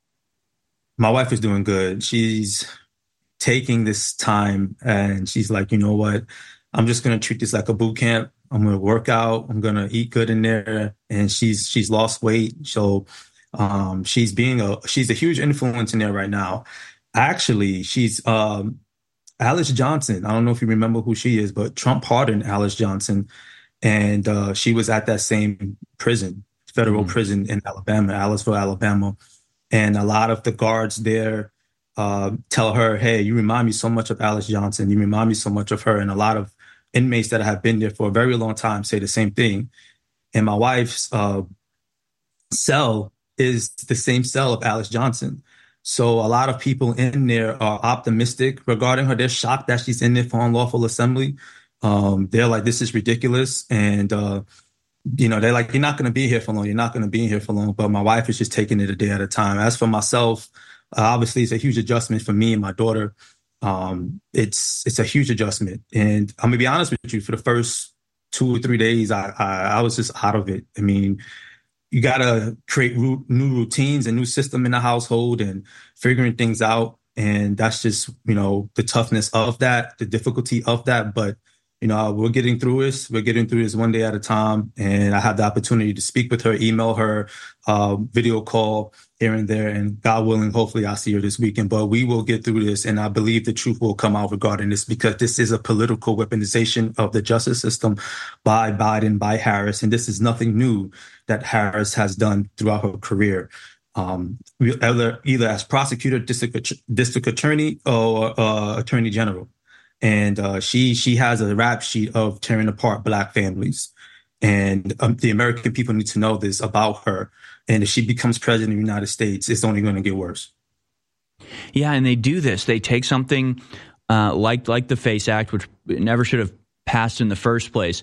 My wife is doing good. She's taking this time and she's like, you know what? I'm just going to treat this like a boot camp. I'm going to work out. I'm going to eat good in there. And she's lost weight. So she's a huge influence in there right now. Actually, she's Alice Johnson. I don't know if you remember who she is, but Trump pardoned Alice Johnson. And she was at that same prison, federal prison in Alabama, Aliceville, Alabama. And a lot of the guards there tell her, hey, you remind me so much of Alice Johnson. You remind me so much of her. And a lot of inmates that have been there for a very long time say the same thing. And my wife's cell is the same cell of Alice Johnson. So a lot of people in there are optimistic regarding her. They're shocked that she's in there for unlawful assembly. They're like, this is ridiculous. And they're like, you're not going to be here for long. You're not going to be here for long. But my wife is just taking it a day at a time. As for myself, obviously, it's a huge adjustment for me and my daughter. It's a huge adjustment. And I'm going to be honest with you, for the first 2 or 3 days, I was just out of it. I mean, you got to create new routines, a new system in the household and figuring things out. And that's just, the toughness of that, the difficulty of that. But we're getting through this. We're getting through this one day at a time. And I had the opportunity to speak with her, email her, video call here and there. And God willing, hopefully I'll see her this weekend. But we will get through this. And I believe the truth will come out regarding this, because this is a political weaponization of the justice system by Biden, by Harris. And this is nothing new that Harris has done throughout her career. Either as prosecutor, district attorney, or attorney general. And she has a rap sheet of tearing apart Black families. And the American people need to know this about her. And if she becomes president of the United States, it's only going to get worse. Yeah, and they do this. They take something like the FACE Act, which never should have passed in the first place.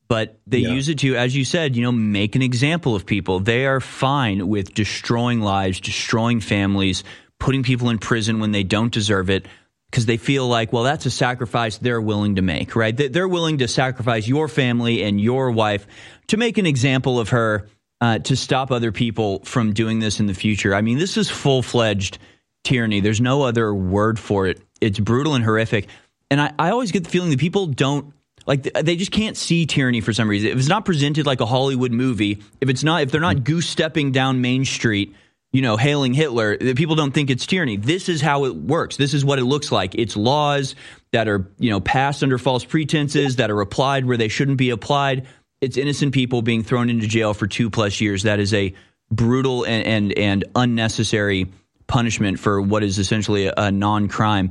But they use it to, as you said, make an example of people. They are fine with destroying lives, destroying families, putting people in prison when they don't deserve it, because they feel like, well, that's a sacrifice they're willing to make, right? They're willing to sacrifice your family and your wife to make an example of her, to stop other people from doing this in the future. I mean, this is full-fledged tyranny. There's no other word for it. It's brutal and horrific. And I always get the feeling that people don't, they just can't see tyranny for some reason. If it's not presented like a Hollywood movie, if they're not goose-stepping down Main Street, hailing Hitler, people don't think it's tyranny. This is how it works. This is what it looks like. It's laws that are, passed under false pretenses, that are applied where they shouldn't be applied. It's innocent people being thrown into jail for 2+ years. That is a brutal and unnecessary punishment for what is essentially a non-crime.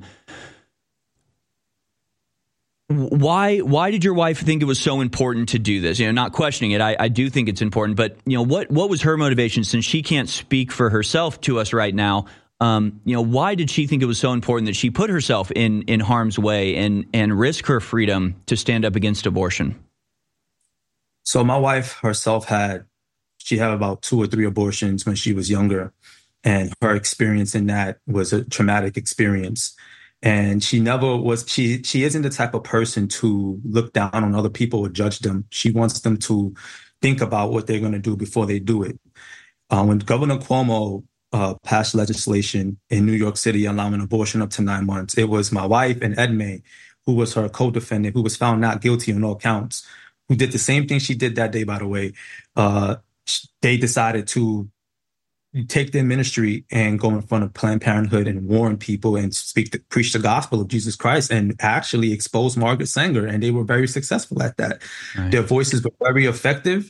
Why did your wife think it was so important to do this? Not questioning it. I do think it's important. But, what was her motivation, since she can't speak for herself to us right now? Why did she think it was so important that she put herself in harm's way and risk her freedom to stand up against abortion? So my wife herself had about 2 or 3 abortions when she was younger. And her experience in that was a traumatic experience. And she never was, she isn't the type of person to look down on other people or judge them. She wants them to think about what they're going to do before they do it. When Governor Cuomo passed legislation in New York City allowing abortion up to 9 months, it was my wife and Edme, who was her co-defendant, who was found not guilty on all counts, who did the same thing she did that day, by the way. They decided to take their ministry and go in front of Planned Parenthood and warn people and preach the gospel of Jesus Christ and actually expose Margaret Sanger. And they were very successful at that. Right. Their voices were very effective.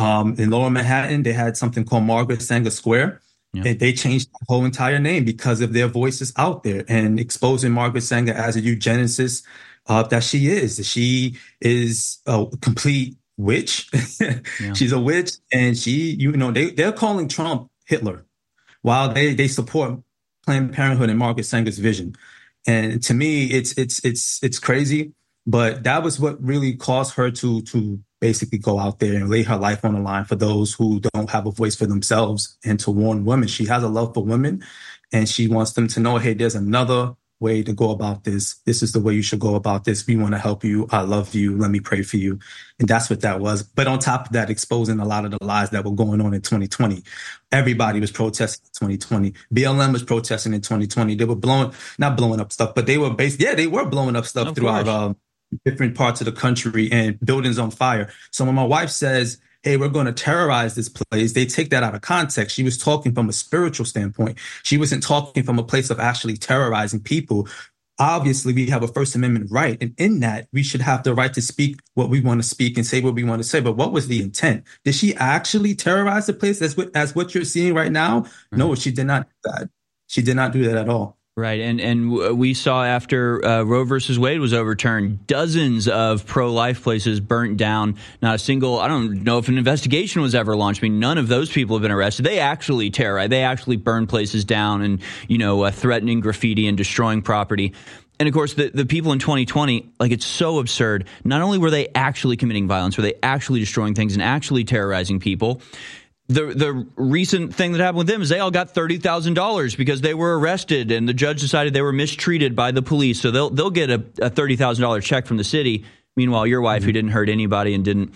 In Lower Manhattan, they had something called Margaret Sanger Square. Yeah. And they changed the whole entire name because of their voices out there and exposing Margaret Sanger as a eugenicist that she is. She is a complete witch. Yeah. She's a witch. And they're calling Trump Hitler, while they support Planned Parenthood and Margaret Sanger's vision. And to me, it's crazy, but that was what really caused her to basically go out there and lay her life on the line for those who don't have a voice for themselves and to warn women. She has a love for women, and she wants them to know, hey, there's another way to go about this. This is the way you should go about this. We want to help you. I love you. Let me pray for you. And that's what that was. But on top of that, exposing a lot of the lies that were going on in 2020. Everybody was protesting in 2020. BLM was protesting in 2020. They were not blowing up stuff, but they were they were blowing up stuff throughout different parts of the country and buildings on fire. So when my wife says, hey, we're going to terrorize this place, they take that out of context. She was talking from a spiritual standpoint. She wasn't talking from a place of actually terrorizing people. Obviously, we have a First Amendment right. And in that, we should have the right to speak what we want to speak and say what we want to say. But what was the intent? Did she actually terrorize the place as what you're seeing right now? Right. No, she did not do that. She did not do that at all. Right. And we saw after Roe versus Wade was overturned, dozens of pro-life places burnt down. Not a single, I don't know if an investigation was ever launched. I mean, none of those people have been arrested. They actually terrorize. They actually burn places down and, threatening graffiti and destroying property. And of course, the people in 2020, it's so absurd. Not only were they actually committing violence, were they actually destroying things and actually terrorizing people. The recent thing that happened with them is they all got $30,000 because they were arrested and the judge decided they were mistreated by the police. So they'll get a $30,000 check from the city. Meanwhile, your wife, who didn't hurt anybody and didn't,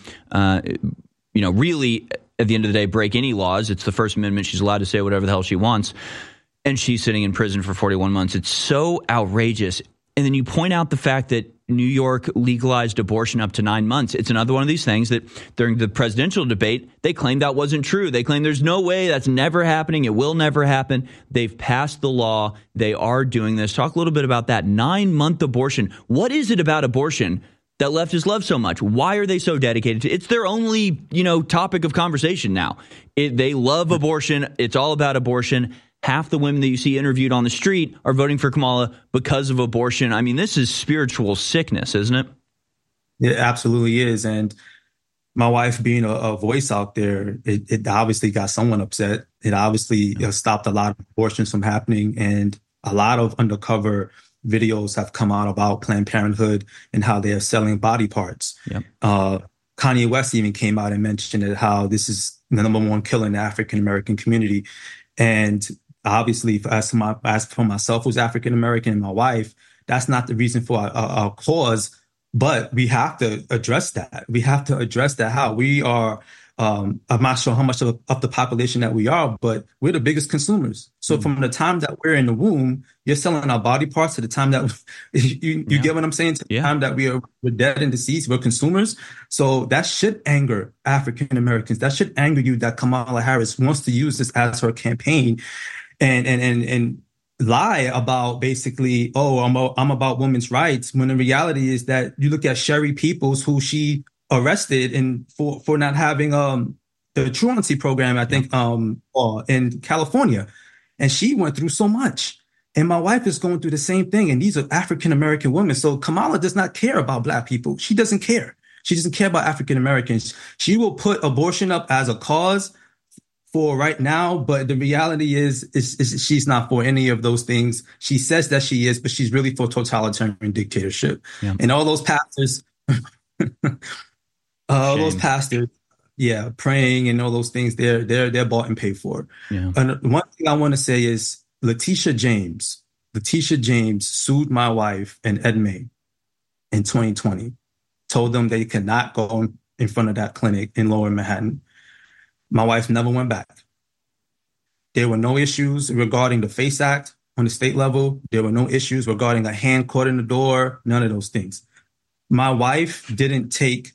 really at the end of the day break any laws. It's the First Amendment. She's allowed to say whatever the hell she wants. And she's sitting in prison for 41 months. It's so outrageous. And then you point out the fact that New York legalized abortion up to 9 months. It's another one of these things that during the presidential debate, they claimed that wasn't true. They claimed there's no way, that's never happening. It will never happen. They've passed the law. They are doing this. Talk a little bit about that 9-month abortion. What is it about abortion that leftists love so much? Why are they so dedicated to it? It's their only, topic of conversation now. They love abortion. It's all about abortion. Half the women that you see interviewed on the street are voting for Kamala because of abortion. I mean, this is spiritual sickness, isn't it? It absolutely is. And my wife being a voice out there, it obviously got someone upset. It obviously stopped a lot of abortions from happening. And a lot of undercover videos have come out about Planned Parenthood and how they are selling body parts. Yep. Kanye West even came out and mentioned it, how this is the number one killer in the African American community. And obviously, as for myself, who's African American, and my wife, that's not the reason for our cause. But we have to address that. We have to address that. How we are. I'm not sure how much of the population that we are, but we're the biggest consumers. So from the time that we're in the womb, you're selling our body parts to the time that you get what I'm saying? To the time that we're dead and deceased, we're consumers. So that should anger African Americans. That should anger you that Kamala Harris wants to use this as her campaign and lie about basically, I'm about women's rights, when the reality is that you look at Sherry Peoples, who she arrested for not having the truancy program, I think, in California. And she went through so much. And my wife is going through the same thing. And these are African-American women. So Kamala does not care about Black people. She doesn't care. She doesn't care about African-Americans. She will put abortion up as a cause for right now. But the reality is she's not for any of those things. She says that she is, but she's really for totalitarian dictatorship. Yeah. And all those pastors... those pastors, praying and all those things, they're bought and paid for. Yeah. And one thing I want to say is Letitia James sued my wife and Edme in 2020, told them they could not go in front of that clinic in Lower Manhattan. My wife never went back. There were no issues regarding the FACE Act on the state level. There were no issues regarding a hand caught in the door, none of those things. My wife didn't take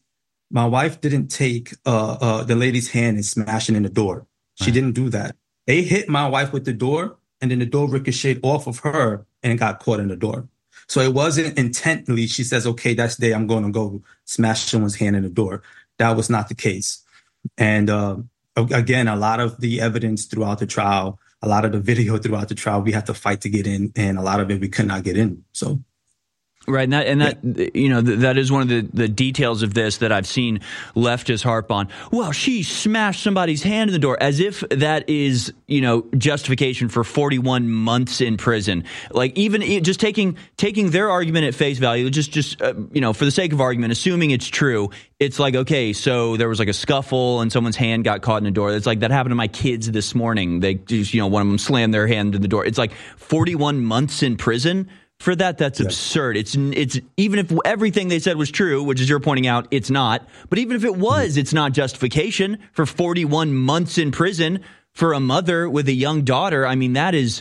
the lady's hand and smash it in the door. She didn't do that. They hit my wife with the door, and then the door ricocheted off of her and got caught in the door. So it wasn't intently. She says, okay, that's the day I'm going to go smash someone's hand in the door. That was not the case. And again, a lot of the evidence throughout the trial, a lot of the video throughout the trial, we had to fight to get in, and a lot of it we could not get in. So. Right. That is one of the details of this that I've seen leftists harp on. Well, she smashed somebody's hand in the door, as if that is, justification for 41 months in prison. Like, even just taking their argument at face value, just for the sake of argument, assuming it's true, it's like, okay, so there was like a scuffle and someone's hand got caught in the door. It's like that happened to my kids this morning. They just, one of them slammed their hand in the door. It's like 41 months in prison. For that, that's absurd. It's even if everything they said was true, which is you're pointing out, it's not. But even if it was, it's not justification for 41 months in prison for a mother with a young daughter. I mean, it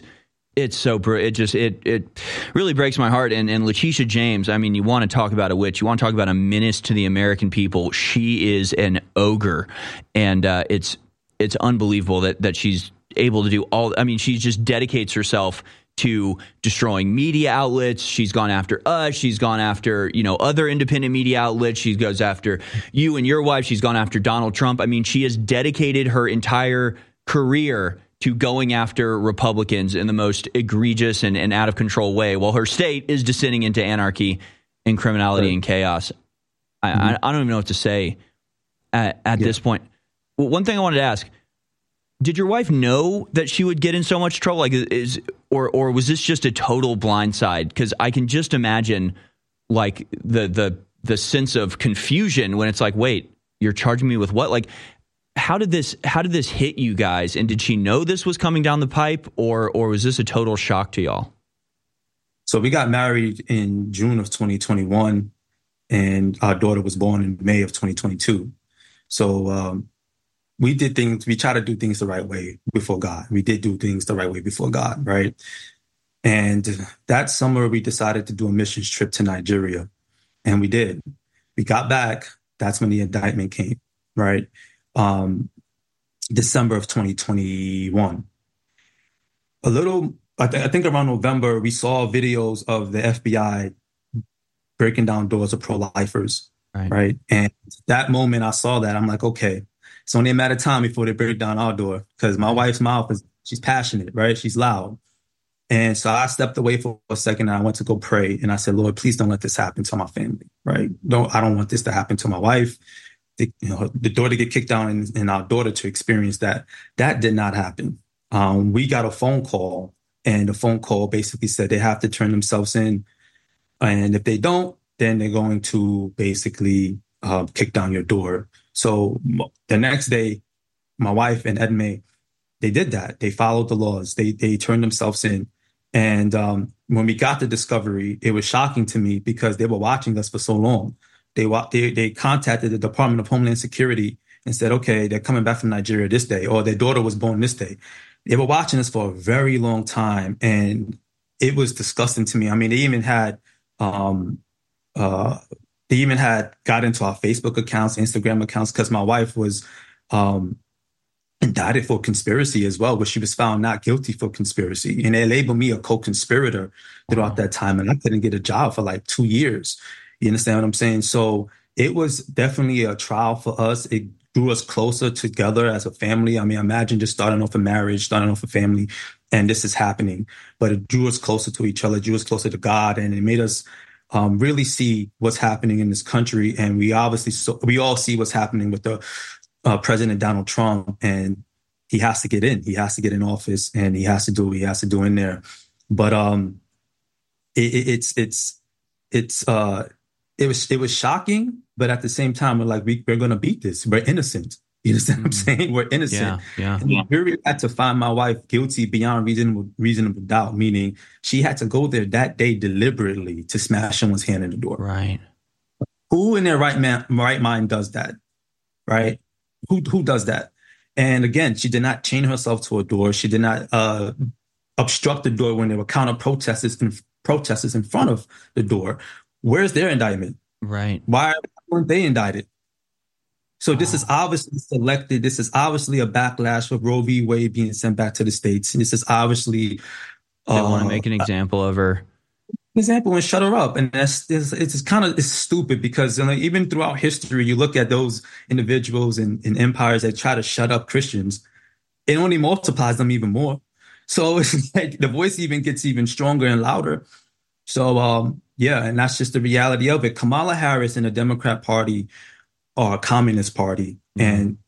really breaks my heart. And Letitia James, I mean, you want to talk about a witch, you want to talk about a menace to the American people. She is an ogre, and it's unbelievable that she's able to do all. I mean, she just dedicates herself to destroying media outlets. She's gone after us. She's gone after, other independent media outlets. She goes after you and your wife. She's gone after Donald Trump. I mean, she has dedicated her entire career to going after Republicans in the most egregious and out of control way, while her state is descending into anarchy and criminality and chaos. I don't even know what to say at this point. Well, one thing I wanted to ask, did your wife know that she would get in so much trouble? Like, or was this just a total blindside? Because I can just imagine, like, the sense of confusion when it's like, wait, you're charging me with what? Like, how did this hit you guys? And did she know this was coming down the pipe, or was this a total shock to y'all? So we got married in June of 2021, and our daughter was born in May of 2022. So we try to do things the right way before God. We did do things the right way before God, right? And that summer, we decided to do a missions trip to Nigeria. And we did. We got back. That's when the indictment came, right? December of 2021. I think around November, we saw videos of the FBI breaking down doors of pro-lifers, right? And that moment I saw that, I'm like, okay, it's only a matter of time before they break down our door, because my wife's mouth she's passionate, right? She's loud. And so I stepped away for a second and I went to go pray. And I said, Lord, please don't let this happen to my family, right? I don't want this to happen to my wife. The door to get kicked down and our daughter to experience that. That did not happen. We got a phone call, and the phone call basically said they have to turn themselves in. And if they don't, then they're going to basically kick down your door. So the next day, my wife and Edme, they did that. They followed the laws. They turned themselves in. And when we got the discovery, it was shocking to me because they were watching us for so long. They contacted the Department of Homeland Security and said, okay, they're coming back from Nigeria this day, or their daughter was born this day. They were watching us for a very long time, and it was disgusting to me. I mean, they even had got into our Facebook accounts, Instagram accounts, because my wife was indicted for conspiracy as well, but she was found not guilty for conspiracy. And they labeled me a co-conspirator throughout that time, and I couldn't get a job for like 2 years. You understand what I'm saying? So it was definitely a trial for us. It drew us closer together as a family. I mean, imagine just starting off a marriage, starting off a family, and this is happening. But it drew us closer to each other, drew us closer to God, and it made us really see what's happening in this country. And we all see what's happening with the President Donald Trump, and he has to get in. He has to get in office, and he has to do what he has to do in there. But it was shocking, but at the same time, we're like, we're going to beat this. We're innocent. You understand what I'm saying? We're innocent. Yeah. And the jury had to find my wife guilty beyond reasonable doubt, meaning she had to go there that day deliberately to smash someone's hand in the door. Right. Who in their right mind does that? Right? Who does that? And again, she did not chain herself to a door. She did not obstruct the door when there were counter protesters in front of the door. Where's their indictment? Right. Why weren't they indicted? So this is obviously selected. This is obviously a backlash for Roe v. Wade being sent back to the States. And this is obviously they want to make an example of her. Example and shut her up. And it's stupid because even throughout history, you look at those individuals and empires that try to shut up Christians, it only multiplies them even more. So it's like the voice even gets even stronger and louder. So, and that's just the reality of it. Kamala Harris and the Democrat Party are a communist party. Mm-hmm. And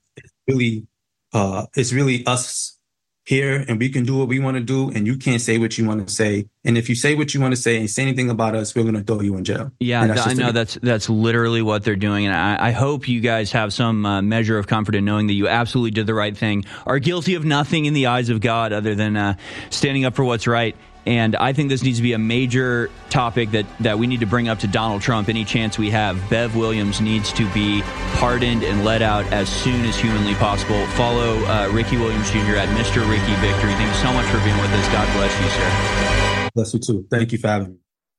it's really us here, and we can do what we want to do, and you can't say what you want to say. And if you say what you want to say and say anything about us, we're going to throw you in jail. Yeah, I know that's literally what they're doing. And I hope you guys have some measure of comfort in knowing that you absolutely did the right thing, are guilty of nothing in the eyes of God other than standing up for what's right. And I think this needs to be a major topic that we need to bring up to Donald Trump any chance we have. Bev Williams needs to be pardoned and let out as soon as humanly possible. Follow Ricky Williams Jr. at Mr. Ricky Victory. Thank you so much for being with us. God bless you, sir. Bless you too. Thank you for having me.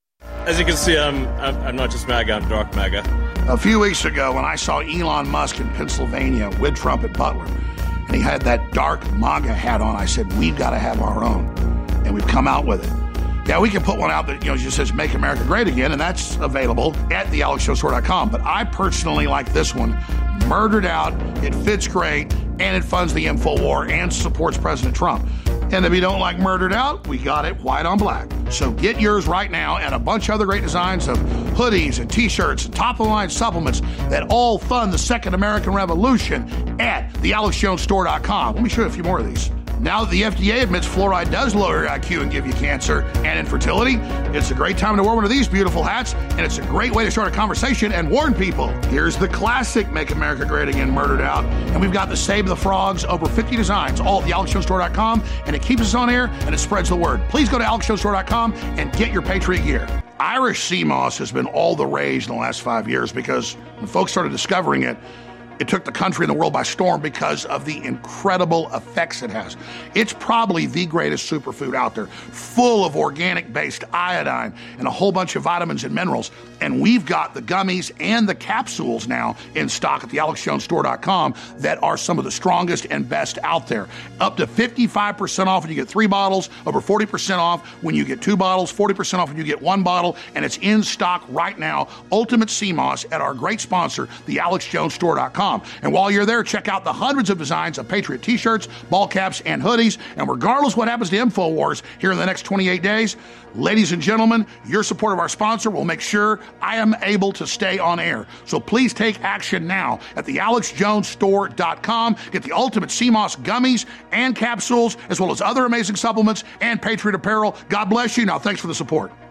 As you can see, I'm not just MAGA, I'm dark MAGA. A few weeks ago, when I saw Elon Musk in Pennsylvania with Trump at Butler, and he had that dark MAGA hat on, I said, we've got to have our own. And we've come out with it. Yeah, we can put one out that just says "Make America Great Again," and that's available at thealexjonesstore.com. But I personally like this one, Murdered Out. It fits great, and it funds the InfoWar and supports President Trump. And if you don't like Murdered Out, we got it white on black. So get yours right now, and a bunch of other great designs of hoodies and T-shirts and top-of-the-line supplements that all fund the Second American Revolution at thealexjonesstore.com. Let me show you a few more of these. Now that the FDA admits fluoride does lower your IQ and give you cancer and infertility, it's a great time to wear one of these beautiful hats, and it's a great way to start a conversation and warn people. Here's the classic Make America Great Again Murdered Out, and we've got the Save the Frogs, over 50 designs, all at thealexjonesstore.com, and it keeps us on air and it spreads the word. Please go to alexjonesstore.com and get your Patriot gear. Irish sea moss has been all the rage in the last 5 years because when folks started discovering it, it took the country and the world by storm because of the incredible effects it has. It's probably the greatest superfood out there, full of organic-based iodine and a whole bunch of vitamins and minerals. And we've got the gummies and the capsules now in stock at thealexjonesstore.com that are some of the strongest and best out there. Up to 55% off when you get 3 bottles, over 40% off when you get 2 bottles, 40% off when you get 1 bottle, and it's in stock right now. Ultimate Sea Moss at our great sponsor, thealexjonesstore.com. And while you're there, check out the hundreds of designs of Patriot T-shirts, ball caps, and hoodies. And regardless what happens to InfoWars here in the next 28 days, ladies and gentlemen, your support of our sponsor will make sure I am able to stay on air. So please take action now at thealexjonesstore.com. Get the Ultimate Sea Moss gummies and capsules, as well as other amazing supplements and Patriot apparel. God bless you. Now, thanks for the support.